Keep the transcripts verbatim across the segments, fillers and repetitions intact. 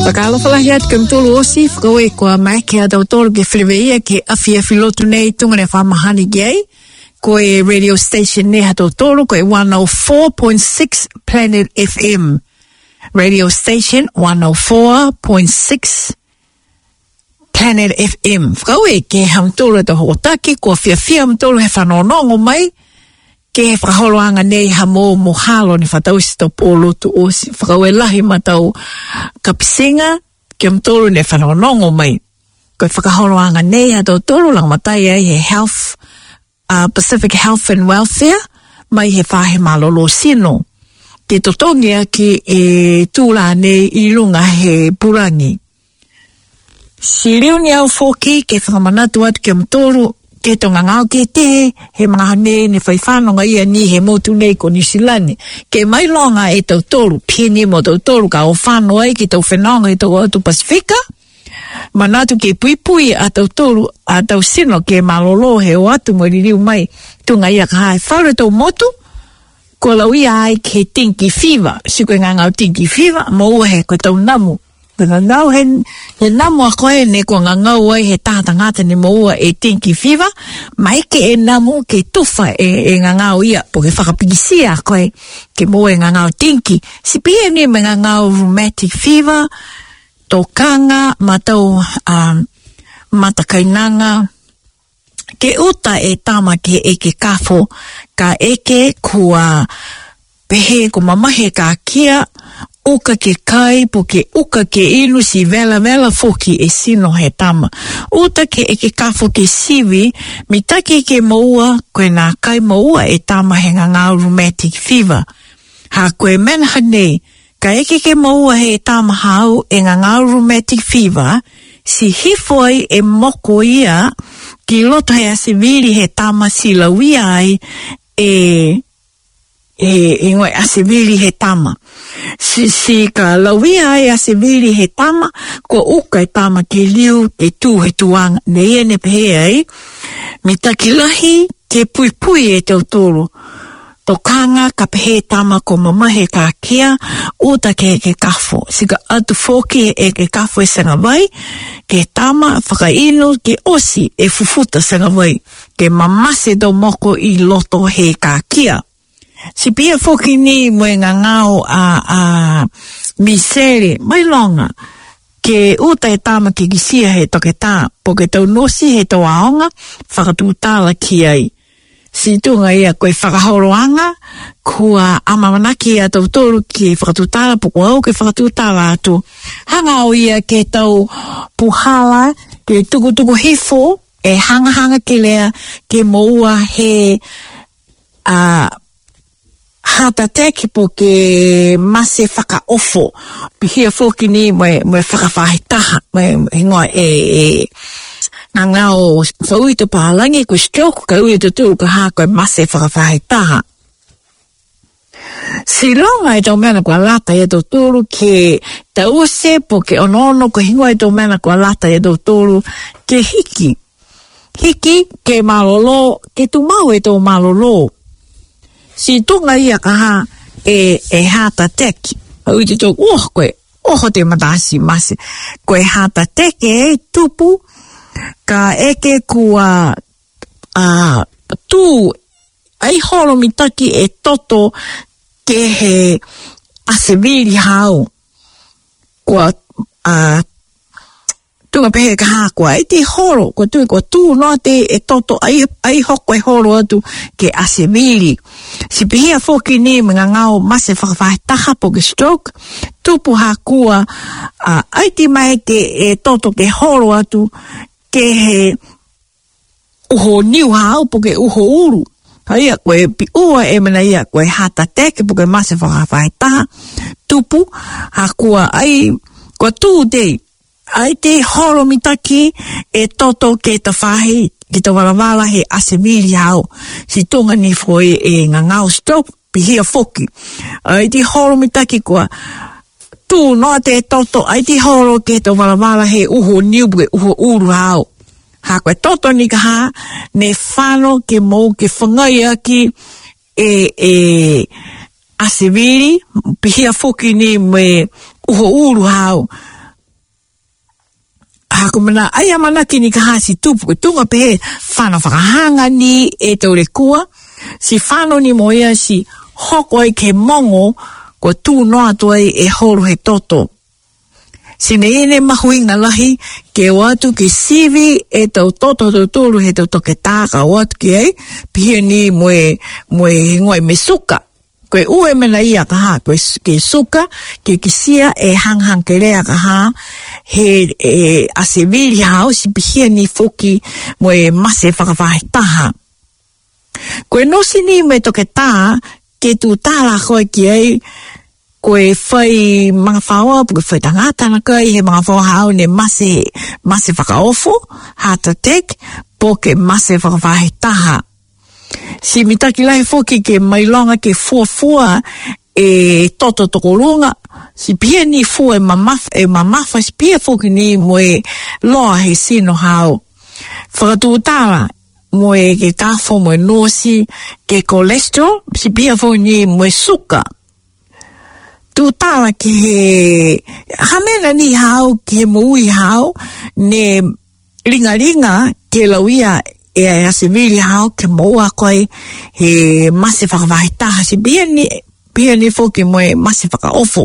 Pakalo falahiat kem tulu osi fkawe kwa maike a tau tolu ke whiriweia ke awhia whilotu nei tunga ne whamahani gei. Ko e radio station ne hato tolu ko e one oh four point six Planet F M. Radio station one oh four point six Planet F M. Fkawe ke ham tolu to hotaki ko fia fia ham tolu he whanonongo mai. Ke he whakaholoanga nei ha mō mohalo ni whatausi tau pōlotu osi. Whakawe lahi matau kapisinga ke mtoro ne whanonongo mai. Ko whakaholoanga nei ha tau toro lang matai ai he health, uh, Pacific Health and Welfare, mai he whahe malolo sino. Ke totongia ki e tūla nei i runga he purangi. Si reo ni au whoki ke whakamanatu atu ke mtoro ke tonga ngau ke te, he mga hane ne whaifānonga ia ni he motu nei ko Nisilani. Ke mai longa e tau toru, pini mo tau toru ka o whānau ai ki tau whenonga e tau atu Pasifika. Manatu ke pui pui a tau toru, a tau sino ke malolo he o atu mo ririu mai. Tunga ia ka hae whaure tau motu, ko lau ia ai ke tinki fever. Siko ngā ngau tinki fever, mo ua he ko tau namu. Kona ngau he, he namu a koe ne ko ngā ngau ai he tāta ngāta ni moua e tinki fever, mai ke e namu ke tufa e, e ngā ngau ia, po ke whakapigisia a koe ke moua e ngā ngau tinki. Si pia ni me ngā ngau rheumatic fever, tokanga, matau um, matakainanga, ke uta e tama ke eke kafo, ka eke kua pehe ko mamahe ka kia, uka ke kai po ke uka ke inu si vela vela foki e sino he tama. Uta ke eke kafo ke siwi, mitake ke maua koe nā kai maua e tama he ngā rheumatic fever. Ha koe menha nei, ka eke ke maua he tama hau e ngā rheumatic fever, si hifoi e moko ia, ki loto he asiviri he tama si lawia ai e... e, e ngoi asiviri he tama. Si, si ka lawia e asiviri he tama, ko uka e tama ke liu, ke tū he tuanga, ne ia ne pehe ai, mi takilahi ke pui pui e tau toro. Tokanga ka pehe tama ko mamahe ka kia, uta ke ke kafo. Si ka atu foki e ke kafo e sanga vai, ke tama whakainu ke osi e fufuta sanga vai, ke mamase do moko i loto he ka kia. Si pia foki ni mo e ngā ngau a, a misere, mai longa, ke uta e tama ke gisia he toke tā, po ke tau nosi he tau aonga, whakatūtala ki ai. Si tunga ia koe whakahoroanga, kua amamanaki a tau toru ki whakatūtala, po kua au ke whakatūtala atu. Hanga o ia ke tau puhala, ke tuku tuku hifo, e hanga hanga ke lea, ke moua he... a uh, hata teki po ke mase whakaofo. Pihia fōki ni moe, moe whakawhahitaha. Moe hingoa e, e ngā ngau whaui te pahalangi ko stroke ka ui te tūru ka hā koe mase whakawhahitaha. Si longa e tau mena kua lata e tau tūru ke tau se po ke onono ko hingoa e tau mena kua lata e tau tūru ke hiki. Hiki ke malolo, ke tu mau e tau malolo. Si tunga ia ka ha e, e hata teki. Ui te tō, oh koe, oho te matasi masi. Koe hata teki e tupu, ka eke kua uh, tū, ai horo mitaki e toto ke he aseviri hau. Kua uh, tunga pehe ka hā kua, e te horo, kua tui kua tū noa te e toto, ai, ai hoko e horo atu ke aseviri. Si pihia fōki ni mga ngau mase whakawhahitaha po ke stroke, tupu hā kua, uh, ai te mai ke e toto ke horo atu, ke he uho niu hau po ke uho uru. Haia koe pi ua e mana ia koe hata teke po ke mase whakawhahitaha, tupu hā kua, ai, kua tū tei, ai te horo mitaki e toto ke ta whahi, ki ta warawala he aseviri hau. Si tonga ni foi e ngā ngau stop, pihia foki. Ai te horo mitaki kua, tū noa te toto, ai te horo ke ta warawala he uho niubu, uho uru hau. Ha koe toto ni ka ha, ne whano ke mou ke whangai aki e, e aseviri, pihia foki ni me uho uru hau. Hako mana, ai amana kini kaha si tupu, tunga pe whana whakahanga ni e tau le kua, si whano ni moia si hoko ai ke mongo, ko tū noa toi e horo he toto. Sine ene mahuinga lahi, ke watu ke sivi e tau toto tau tolu he tau toke tāka watu ki ei, pia ni moe, moe ngoi me suka. Koe ue mena ia kaha, koe ke suka, ke kisia e hanghang ke rea kaha, he e, asevili hao si pia ni foki moe mase whakawhahe taha. Koe nosi ni me toke tā, ke tu tāla koe ki ei, koe whai mga whaua, koe whai tangata na koe, he mga whaua hao ne mase, mase whakaofo, heart attack, po ke mase whakawhahe taha. Si mitaki lai foki ke mailonga ke fuafua e toto tokorunga, si pia ni fua e mamafa, e mamafa, si pia foki ni moe loa he sino hao. Whakatūtara, moe ke tāwho moe nosi, ke cholesterol, si pia foki ni moe suka. Tūtara ki he, hamena ni hao, ki he moui hao, ne ringa ringa, ke lauia e asevili hao ke moua koe he mase whakawahitaha si pia ni, pia ni foki moe mase whakaofo.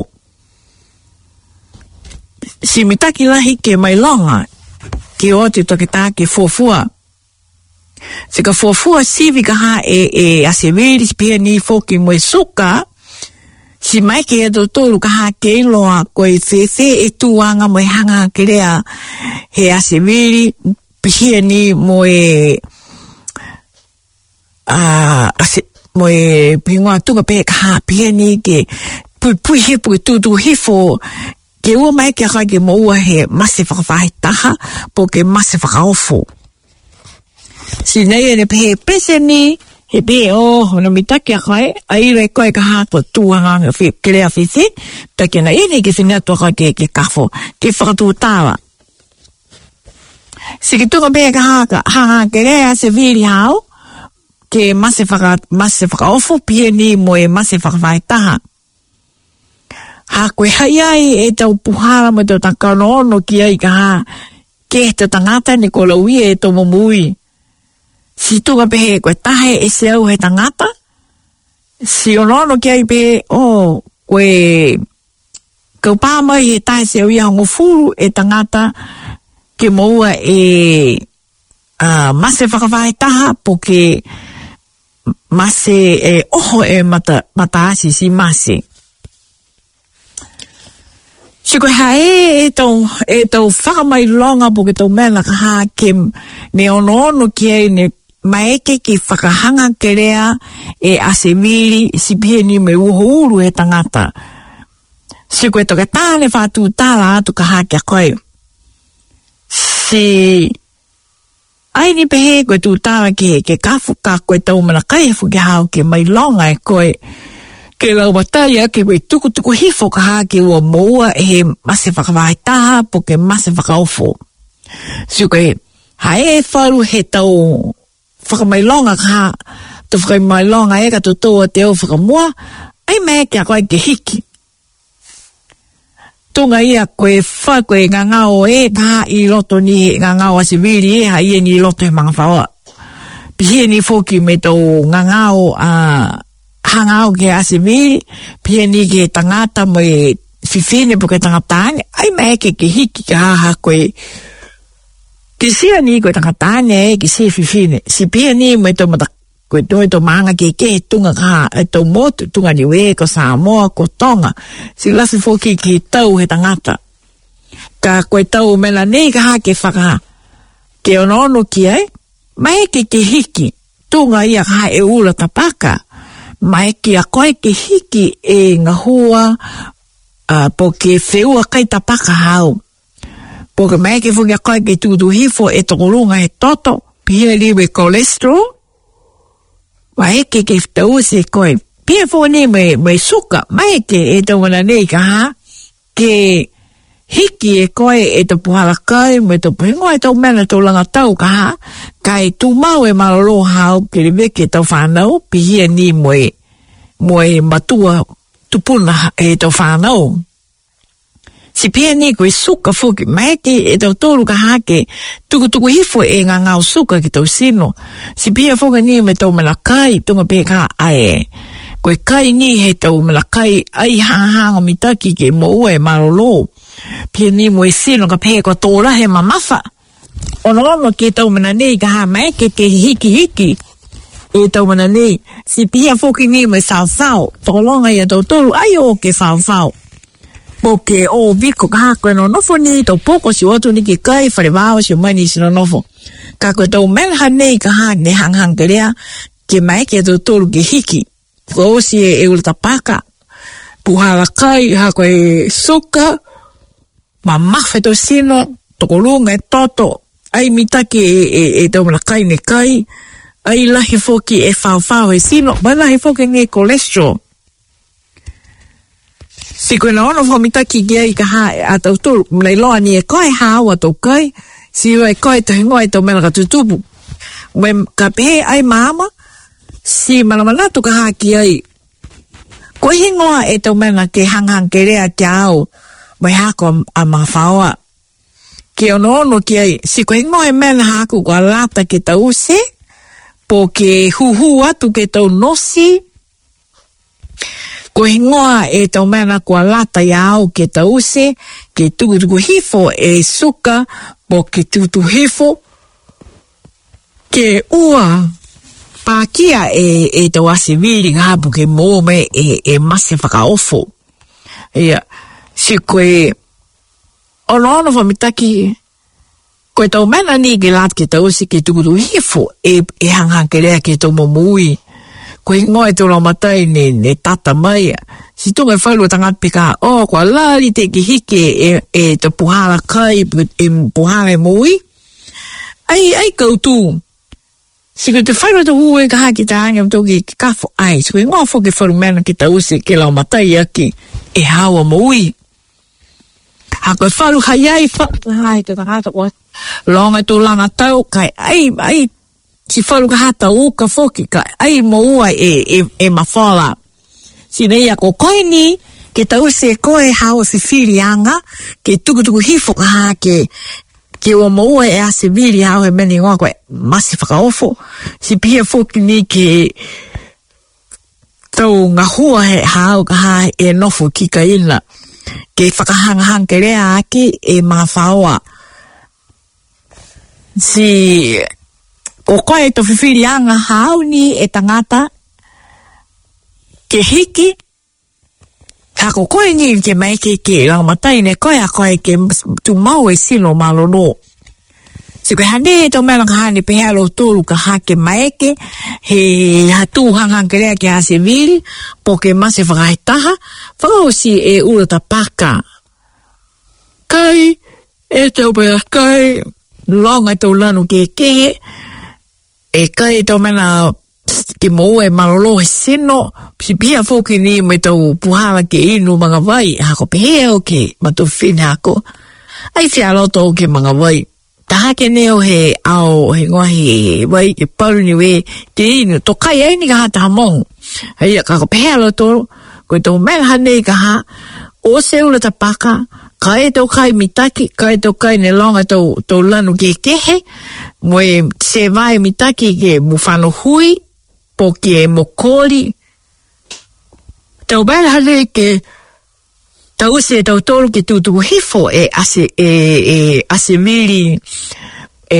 Si mitaki lahi ke mailonga, ke oti toke tā ke fuafua. Si ka fuafua sivi kaha e, e asevili si pia ni foki moe suka, si mai ke e totoro kaha ke iloa koe whewhe e tuanga moe hanga ke rea he asevili, pia ni moe uh, ase, moe pingoa tunga pe kaha pia ni ke pui pui hipu e tutu hifo ke ua mai ke kai ke moua he mase whakawhahe taha po ke mase whakaofo. Si nei ene pe he prese ni he pe o hona mitaki a kai a ire koe kaha po tuanga ke rea whiwhi take na ene ke whinia toka ke ke kafo ke whakatūtawa. Si ki tunga pēka haka, hanga ke rea se viri hao, ke mase whaka, mase whakaofo, pia ni moe mase whakawhai taha. Ha koe hai ai e tau puhara mo tau takanono ki ai ka ha, ke te tangata ni ko laui e tau momui. Si tunga pehe koe tahe e se au he tangata, si onono ki ai pehe, o, koe, kau pāmai e tahe se au ia hongo furu e tangata, ke moua e uh, mase whakawhai taha po ke mase e oho e mata, mata asi si mase. Si koe hae e tau, e tau whakamai longa po ke tau mena kaha ke ne ono ono ki ei ne maeke ke whakahanga ke rea e asevili si pia ni me uho uru e tangata. Si koe toke tāne whātū tāla atu kaha kia koe. Si ai ni pehe koe tūtāra ke, ke kafuka koe tau mana kaifu ke hao ke mai longa e koe ke lau wataya ke koe tuku tuku hifo ka haa ke ua moua e mase whakawai taha po ke mase whakaofo. Si koe hae e wharu he tau whakamai longa ka haa tu whakamai longa e ka tutoa te au whakamua ai mea ke a koe ke hiki. Tunga ia koe wha koe ngā ngao e kaha i loto ni ngā ngao asiviri e ha ia ni loto he mga whaoa. Pihia ni foki me tau ngā ngao a hangao ke asiviri, pihia ni ke tangata mo e whiwhine po ke tangatane, ai mai ke ke hiki ka haha koe ke sia ni koe tangatane e ke sia whiwhine. Si pihia ni mo e tau mata koe toi to maanga ke ke tunga ka e tau motu tunga ni we ko Samoa ko Tonga si lafi foki ki tau he tangata ka koe tau mela nei ka ha ke whaka ke ono ki ai mai ke ke hiki tunga ia ka e ula tapaka mai ke a koe ke hiki e ngahua uh, po ke wheua kai tapaka hau po ke mai ke fungi a koe ke tutu hifo e tokorunga he toto pia liwe cholesterol mai ke ke tau se koe pia fo ne me me suka mai ke e tau wana nei ka ha ke hiki e koe e te puhala kai me te puhingo e tau mena tau langa tau ka ha kai tu mau e malolo hao ke le veke tau whanau pihia ni moe moe matua tupuna e tau whanau si pia ni koe suka foki, mai ke e tau tolu ka hake, tuku tuku hifo e ngā ngau suka ki tau sino. Si pia foka ni me tau malakai, tunga pe ka ae. Koe kai ni he tau malakai, ai hanga mitaki ke mo ua e marolo. Pia ni mo e sino ka pe ko tōra he mamafa. Ono ono ke tau mana nei ka ha mai ke ke hiki hiki. E tau mana nei, si pia foki ni me sao sao, tōlonga ia tau tolu, ai o ke sao sao. Poke o viko ka koe no nofo ni tau poko si watu ni ki kai whare wāo si o mani si no nofo. Ka koe tau melha nei ka ha ne hang hang te rea ke mai ke tau tolu ke hiki. Ko o si e e ulata paka. Puhala kai ha koe suka. Ma mawhe tau sino toko lunga e toto. Ai mitaki e, e, e tau mala kai ne kai. Ai lahi foki e whao whao e sino. Mai lahi foki ne cholesterol. Si koe na ono whamitaki ki ai ka hae a tau turu, mlai loa ni e koe hao a tau kai, si ua e koe te hingoa e tau mena ka tutupu. Ue ka pehe ai maama, si manamanatu ka haa ki ai. Koe hingoa e tau mena ke hanghang ke rea ki au, mai hako a mga whaoa. Ki ono ono ki ai, si koe hingoa e mena haku kua lata ke tau se, po ke huhu atu ke tau nosi, ko hingoa e tau mena kua lata i au ke tau se, ke tukutuku hifo e suka, po ke tutu hifo, ke ua pākia e, e tau ase viri ngāpu ke mōme e, e mase whakaofo. Ia, si koe, ono ono whamitaki, koe tau mena ni ke lata ke tau se, ke tukutuku hifo, e, e hanghang ke rea ke tau momui. Ko ingoa e tō rau matai ne, ne tata mai. Si tunga e whailua tangat pika, o, oh, kua lari te ki hike e, e te puhara kai, e puhara e mui. Ai, ai koutu. Si ko te whailua te hue ka haki te hanga mto ki kafo ai. Si ko ingoa fo ke wharu mena ki ta use ke lau matai aki e hawa mui. Ha koe whalu hai ai, hai te tangata kua. Longa tō lana tau kai, ai, ai, si whalu ka hata uka foki ka ai mo ua e, e, e mawhala. Si nei a ko koe ni, ke tau se koe hao si whiri anga, ke tukutuku hifo ka ha ke, ke ua mo ua e a se whiri hao e meni ngoa koe masi whakaofo. Si pia foki ni ke tau ngā hua he hao ka ha e nofo ki ka ina. Ke whakahanga hang ke rea aki e mga whaoa. Si o koe to whiwhiri anga hao ni e tangata ke hiki a ko koe ni ke mai ke ke rangamatai ne koe a koe ke tu mau e sino malolo. Si koe hane e tau mea ka hane pehe alo tolu ka hake mai ke he hatu hangang ke rea ke hase viri po ke mase whakaitaha whakao si e urata paka. Kai e tau pea kai longa tau lanu ke kehe e kai tau mena ke mo e marolo e sino, si pia foki ni me tau puhala ke inu mga vai, hako pehe o ke matu whine hako, ai whia loto o ke mga vai. Taha ke neo he ao he ngoa he vai ke paru ni we ke inu, to kai ai ni ka hata hamong. Hei, kako pehe loto, koe tau mena hanei ka ha, o se ula ta paka, ka e tau kai mitaki, ka e tau kai ne longa tau, tau lanu ke kehe, mo e se vai mitaki ke mufano hui, po ke mokoli. Tau bela hale ke tau se tau tolu ke tutu hifo e ase, e, e ase mili e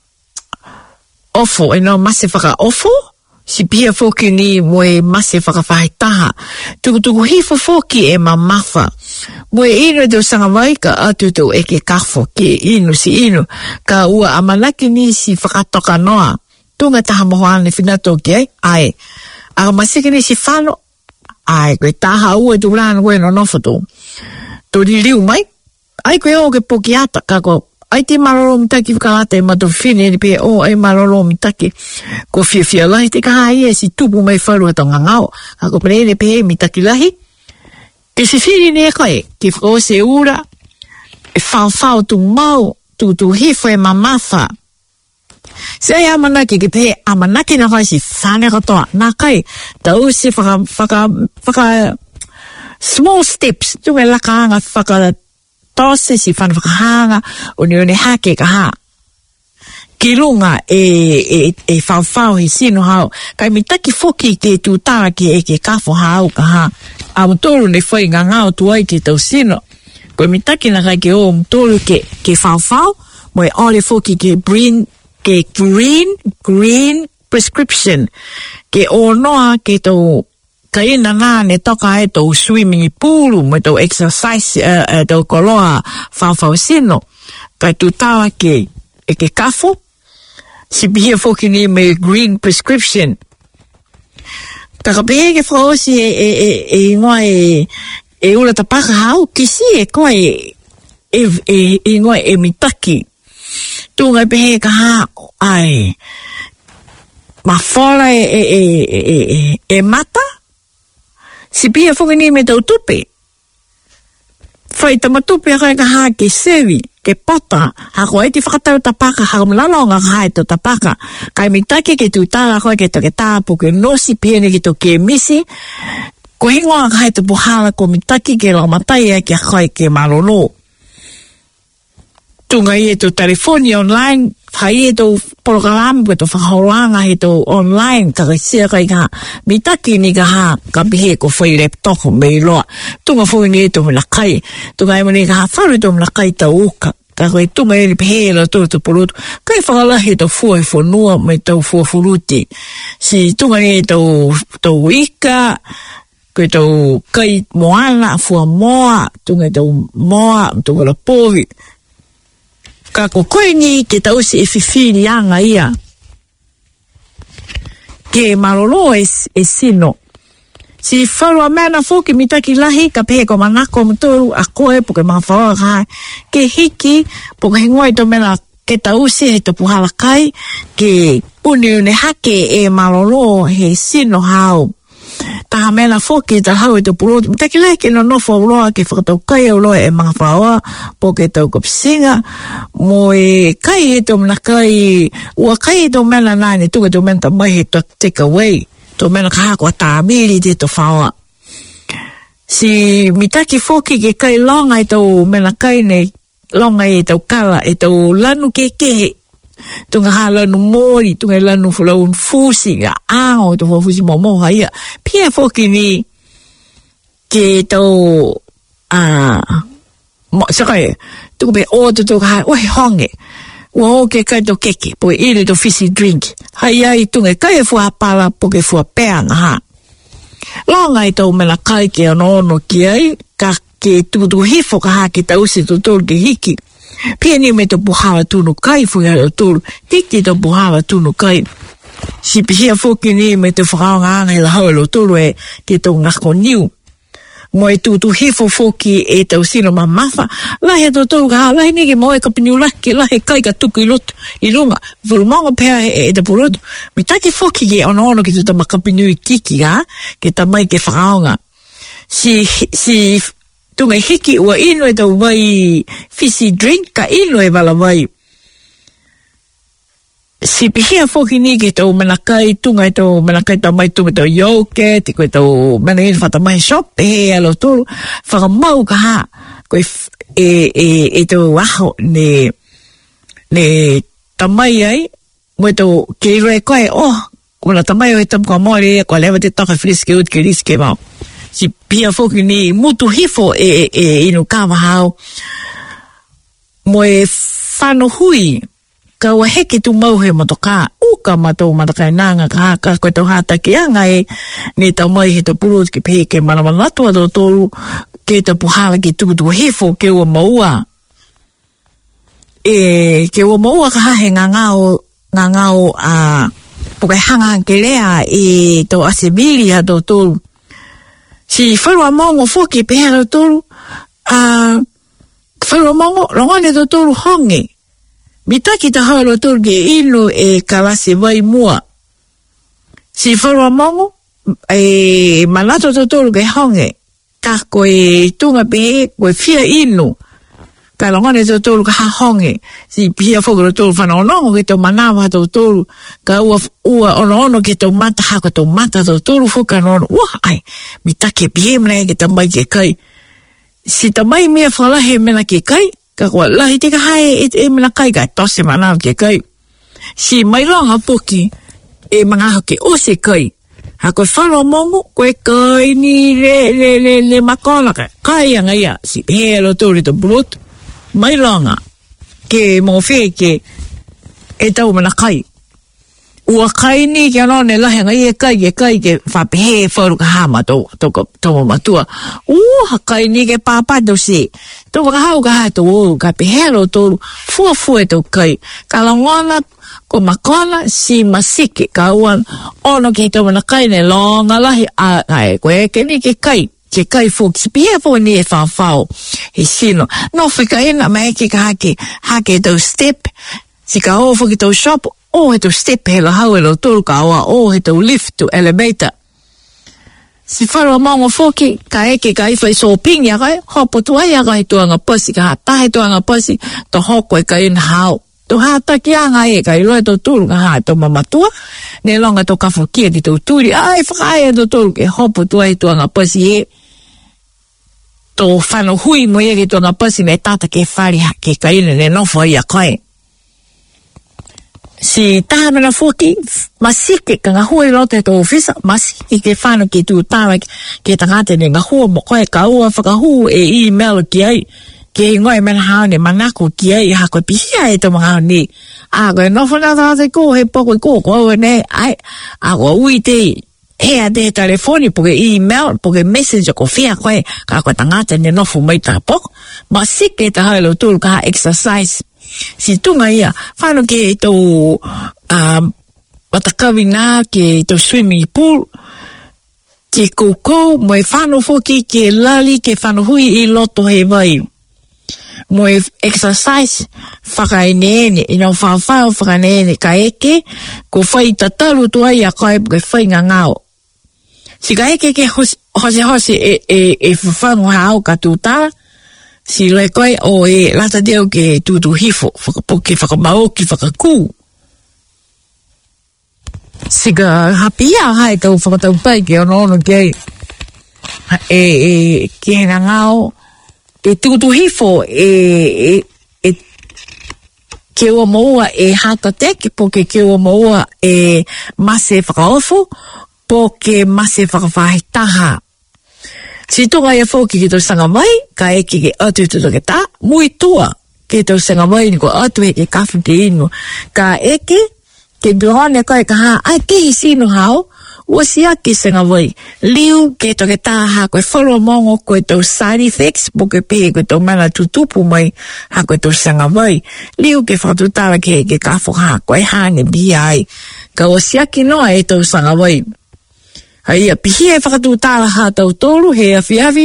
ofo, e no mase whaka ofo, si pia foki ni mo e mase whaka whaitaha. Tuku tuku hifo foki e mamafa. Mo e inu e tau sanga mai ka atu tau e ke kafo ke inu si inu. Ka ua amanaki ni si whakatoka noa. Tunga taha mohoane whinato ki ai. Ai. A masiki ni si whano. Ai, koe taha ua tu rana koe no nofoto. Tori riu mai. Ai koe o ke poki ata kako. Ai te maroro mitaki whakaata e mato whine ni pe o ai maroro mitaki. Ko fia fia lahi te kaha ia si tupu mai wharu ato ngangao. Kako pere ne pe mitaki lahi. Ke se whiri ne koe. Ke o se ura. E whao whao tu mau. Tu tu hifo e mamafa. Se ai amanaki ke pe amanaki na kai si whane katoa. Nā kai. Tau se whaka, whaka, whaka small steps. Tu e laka anga whaka tose si whanwhakahanga o ni one hake ka ha. Ki runga e, e, e whawhau he sino hao. Kai mitaki foki te tūtara ki e ke kafo hao ka ha. A mtoro ne whai ngā ngāo tuai ki tau sino. Koe mitaki na kai ke o mtoro ke, ke whawhau. Moe ole foki ke green, ke green, green prescription. Ke o noa ke tau ka ina nā ne toka e tau swimming pool, mo tau exercise, uh, uh, tau koloa whawhau sino. Kai tūtara ke, e ke kafo. Si bihia foki ni me green prescription. Taka pehe ke whaosi e, e, e, e ngoa e, e ula tapaka hau, kisi e koa e, e, e, e ngoa e mitaki. Tunga pehe ka hau, ai, ma whala e, e, e, e, e, e mata. Si bihia foki ni me tau tupe. Whai tamatupe a kai ka haa ke sewi. Ke pota, hako e ti whakatau tapaka, hako mlalonga hae to tapaka. Kai mitake ke tūtara koe ke to ke tāpu, ke nosi pēne ke to ke misi. Ko hingoa hae to puhala ko mitake ke lau matai e ke koe ke malolo. Tunga i e to telefoni online, hai e to program, ke to whakauranga he to online, ka kai sia kai ka mitake ni ka haa, ka pihe ko whai laptop me loa. Tunga whai ni e to mlakai, tunga e mani ka haa wharu to mlakai ta uka. Ka koe tunga e ni pihe la to to pulutu, kai whakalahi to fua e whanua me tau fua furuti. Si tunga ni e to, to ika, koe to kai moana, fua moa, tunga e to moa, tunga la povi. Ka ko koe ni ke tausi e whiwhiri anga ia. Ke marolo e, e sino. Si wharua mena fōki mitaki lahi, ka pehe ko manako mtoru a koe po ke mga whaoa kai. Ke hiki, po ke hingoi to mena ke tausi he to puhala kai, ke puni une hake e marolo he sino hao. Taha mena fōki ta hau e to purotu. Mitaki lahi ke no nofo uloa ke whakatau kai uloa e mga whaoa, po ke tau kopsinga. Mo e kai e to mena kai, ua kai e to mena nane, tuka to mena mai he to take away. To mena kaha kua tāmiri te to whaoa. Si mitaki fōki ke kai longa e tau mena kai nei, longa e tau kala, e tau lanu ke kehe. Tunga ha lanu mori, tunga lanu fulau fusi, ga ao, to fusi momoha ia. Pia fōki ni ke tau, ah, sakai, tunga pe o to tunga ha, oi honge. Ua o ke kai to keke, po e iri to fizzy drink. Hai ai tunga kai e fua pala, po ke fua peanga ha. Longa i tau mena kai ke ono ono ki ai, ka ke tukutuku hifo ka ha ke tausi to tolu ke hiki. Pia ni me to puhawa tunu kai fui hao tolu, tiki to puhawa tunu kai. Si pihia foki ni me te whakaonga anga i la hau lo tolu e te tau ngako niu. Mo e tutu hifo foki e tau sino ma mafa, lahe to tolu ka hao, lahe niki mo e kapiniu laki, lahe kai ka tuku i lotu, i runga, vulumonga pēa e, e te purotu. Mi taki foki ke ono ono ki tu tama kapiniu i kiki ha, ke tamai ke whakaonga. Si, si, tunga hiki ua ino e tau mai fizzy drink, ka ino e wala mai. Si pihia foki ni ke tau manakai, tunga e tau manakai tau mai tunga tau yoke, te koe tau mana ino whata mai shop, e alo tolu, whakamau ka ha, koe e, e, e tau aho ne, ne tamai ai, mo e tau ke iro e koe, oh, kona tamai o e tamu kua mori e, kua lewa te taka friske ut ke riske mau. Si pia foki ni mutu hifo e, e, e inu kawa hao. Mo e whano hui, ka ua heke tu mau he motoka, uka matou matakai nanga ka haka, koe tau hata ki anga e, ne tau mai he to puru ki pehe ke manamanatua do tolu, ke tau puhala ki tukutu hifo ke ua maua. E, ke ua maua ka hahe ngā ngāo, ngā ngāo a, pokai hanga ke lea e tau asebili ha do tolu. Si wharua mongo foki pehera tolu, uh, wharua mongo, rongone to tolu honge. Mitaki ta hauro tolu ke inu e kalase vai mua. Si wharua mongo, e manato to tolu ke honge. Ka koe tunga pehe, koe fia inu. Ka rongone to tolu ka ha honge. Si pia foki to tolu whanonongo ke to manawa to tolu. Ka ua, ua ono ono ke to mata hako to mata to tolu foka ono. Ua ai, mi take pie mne ke tamai ke kai. si ta mai mea whalahe mena ke kai, ka kua lahi te ka hae e, e mena kai ka tose mana ke kai. Si mai longa poki e mga hoke o se kai. Ha koe whalo mongo, koe kai ni le, le, le, le makona ka. Kai anga ia, si hero tori to brut. Mai longa, ke mo whee ke e tau mana kai. Ua kai ni ke anone lahi anga ia kai ke kai ke whapehe whauru ka hama tau, tau, tau matua. Ua ha kai ni ke pāpato si. Tau ka hau ka hato o, ka pehero toru, fua fua tau kai. Ka langona, ko makona si masike ka uan ono ke tau mana kai ne longa lahi a ai koe ke ni ke kai ke kai fo ki pia fo ni e whawhao he sino no whika ina mai ke ka hake hake tau step si ka o fo ki tau shop o he tau step he la hau e lo tolu ka oa o he tau lift to elevator si wharoa maunga foki ka eke ka iwhai so pingi a kai hopo tuai a kai tuanga pasi ka hatahe tuanga pasi to hoko e ka ina hao to hata ki anga e kai loe to tulu ka haa to mamatua ne longa to kafokia ki to turi ai whakae to tulu ke hopo tuai tuanga pasi e to whano hui mo e ki tuanga pasi me tata ke whari ke kaina ne nofo i a kai si taha mena fuki masike ka ngā hui lote to ofisa masike ke whano ki tu tawa ke tangate ne ngā hua mo koe ka ua whakahu e email ki ai ke ngoi mena hao ne manako ki ai ha koe pihia e to mga ni a koe nofo na tātai ko he poko ko ko ne ai a koe ui te he a te telefoni poke email poke messenger ko fia koe ka koe tangata ne nofo mai ta poko ma sike ta haelo tulu ka exercise si tunga ia whano ke to um, watakawi nā ke to swimming pool ke koukou mo e whano foki ke lali ke whano hui i loto he vai mo e exercise whakaenene ina whawhao whakaenene ka eke ko whai tataru tuai a kai ke whai ngā ngāo si ka eke ke hose hose e, e, e whanu hao ka tūtara si le koe o e lata deo ke tūtu hifo whakapoke whakamauki whakakū si ka hapia hai tau whakatau pai ke ono ono ke e, e ke ngā ngāo e tūtu hifo e, e, e ke ua moua e hata teki po ke ke ua moua e mase whakaofu po ke mase whakawhahitaha. Si tonga ia fōki ki tau sanga mai, ka eki ke atu tuto ke tā, mui tua ke tau sanga mai ni ko atu e ke kafu te inu. Ka eke, ke bihone koe ka haa, ai ke hi sino hao, ua si aki sanga mai. Liu ke to ke tā haa koe whoro mongo koe tau side effects, po ke pehe koe tau mana tutupu mai, haa koe tau sanga mai. Liu ke whatutara ke ke kafu haa, koe haa ne biai. Ka ua si aki noa e tau sanga mai. Hai a pihi e whakatūtara hā tau tōru, he a whiawi.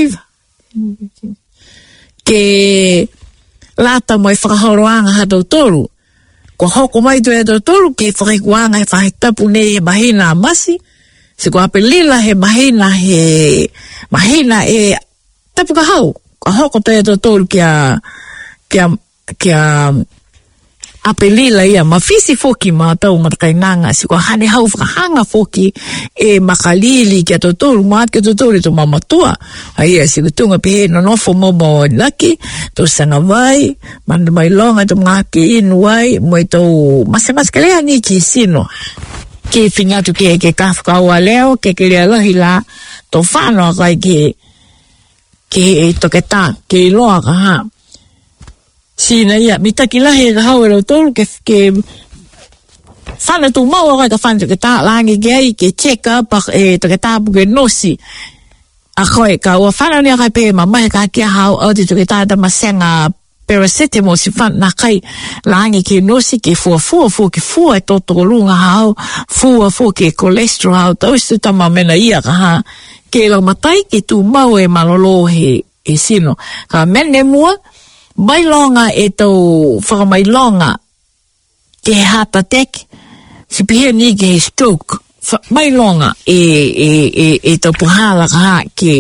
Ke lata mo e whakahoroanga hā tau tōru. Ko hoko mai tu e tau tōru, ke whakikuanga e whakitapu ne e mahina masi. Se ko ape lila he mahina he, mahina e tapu ka hau. Ko hoko tu e tau tōru kia, kia, kia, ape lila ia, ma fisi foki ma tau matakainanga, si ko hane hau whakahanga foki e makalili kia totoru, maat kia totoru to mamatua. Haia, si kutunga pehe no nofo momo laki, to sanga vai, manda mai longa to ngake inu wai, mo e tau masemas kalea ni ki sino. Ke fingatu ke ke kafka ua leo, ke ke lea lahi la, to whano kai ke, ke toke tā, ke iloa ka haa. Sina ia, mi taki lahi e ka hau e lau tolu ke, ke whana tu maua kai ka whana tuke tā langi gei, ke check up e tuke tā puke nosi. A koe, ka ua whana ni a kai pe ma mahe ka kia hau au te tuke tā da masenga paracetamol si whana na kai langi ke nosi ke fua fua fua ke fua e toto lunga hau, fua fua ke cholesterol hau, tau istu tama mena ia ka ha, ke lau matai ke tu mau e malolo he, he sino. Ka mene mua, mai longa e tau whakamai longa ke hata tek si pihia ni ke stroke mai longa e, e, e, e tau puhala ka ha ke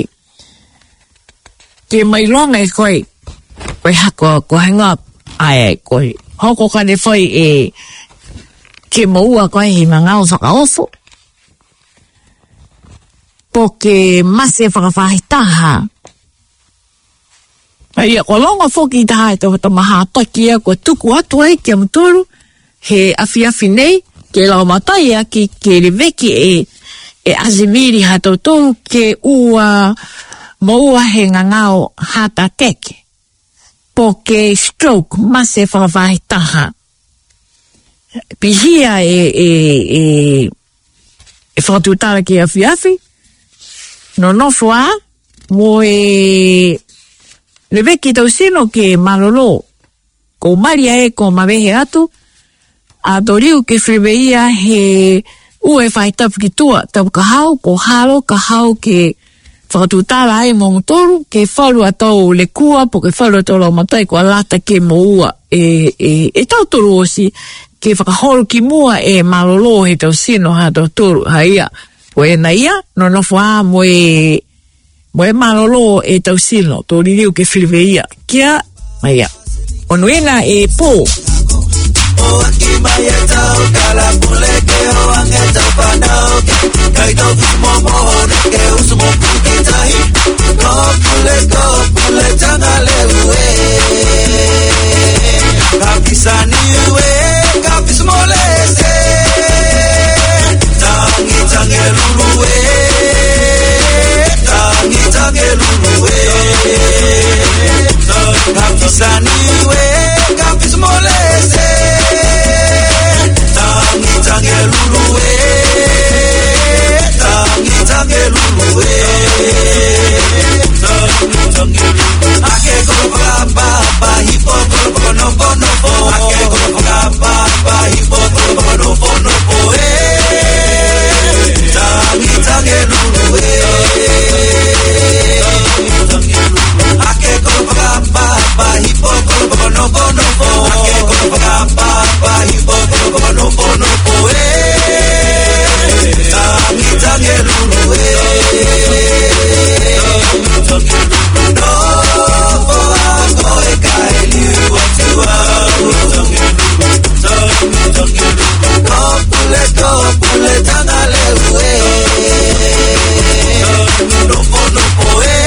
ke mai longa e koe koe hako koe hang up ai koe hoko ka ne whai e ke maua koe hi mangau whakaofo po ke mase whakawhahitaha Ia, ko longa foki i taha e tau ta maha taki a ko tuku atu ai ki amuturu, he afi afi nei, ke lau matai a ki ke le veki e, e azimiri ha tau tolu ke ua, mo ua he ngangao hata keke. Po ke stroke, mase whakawai taha. Pihia e, e, e, e whakatutara ke afi afi, no nofo a, mo e, le veki tau sino ke malolo, ko maria e ko mawehe atu, a toriu ke whiweia he ue whai tapu ki tua, tapu ka hau, ko halo, ka hau ke whakatutara ai mō motoru, ke whalu atau le kua, po ke whalu atau lau matai, ko alata ke mo ua, e, e, e tau toru osi, ke whakahoro ki mua e malolo he tau sino ha tau toru, ha ia, po e na ia, no nofo a mo e, mo e malolo e tau sino, tō ririu ke whiweia, kia, ma ia, onuena e pō. O aki mai e tau kala pule ke o ange tau whanau ke kai tau mo mohone ke usu mo puki tahi ko pule ko pule tanga le ue ka pisani ue ka pismole se tangi tange lulu ue tangi tange lulu ue ka pisani ue ka pismole se tangi luluwe, tangi tangi luluwe, tangi tangi luluwe. Ake kolo pagapa, pa hipo kolo pagono bono po. Ake kolo pagapa, pa hipo kolo pagono bono po. Tangi tangi luluwe, tangi luluwe. Ake kolo pagapa, pa hipo kolo pagono bono po. Ake kolo pagapa, pa hipo kolo pagono bono po. Tangi tangi luluwe, no poango e kai liu atua. No pule no pule tanga lewe, no po no po e.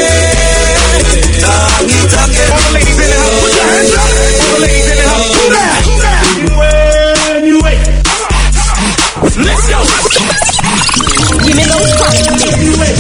Tangi tangi luluwe. All the ladies in the house, put your hands up. Anyway, let's go. Give me those fucking anyway.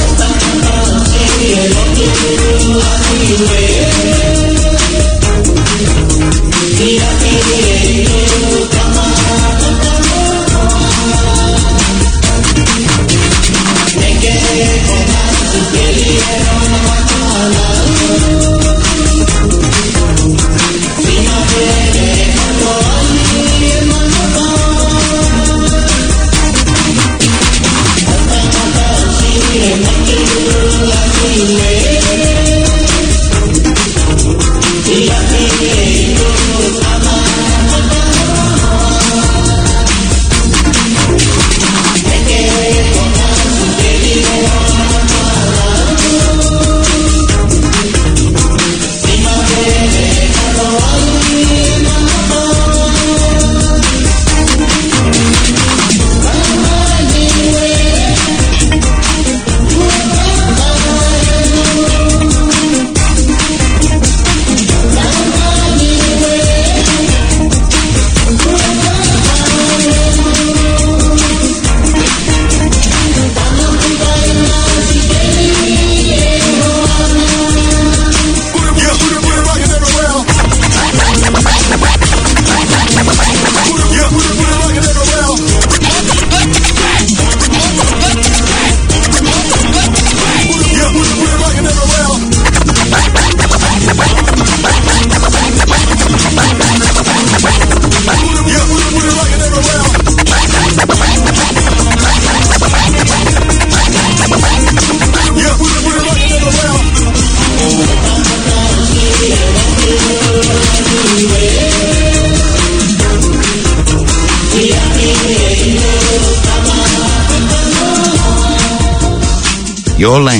Your land.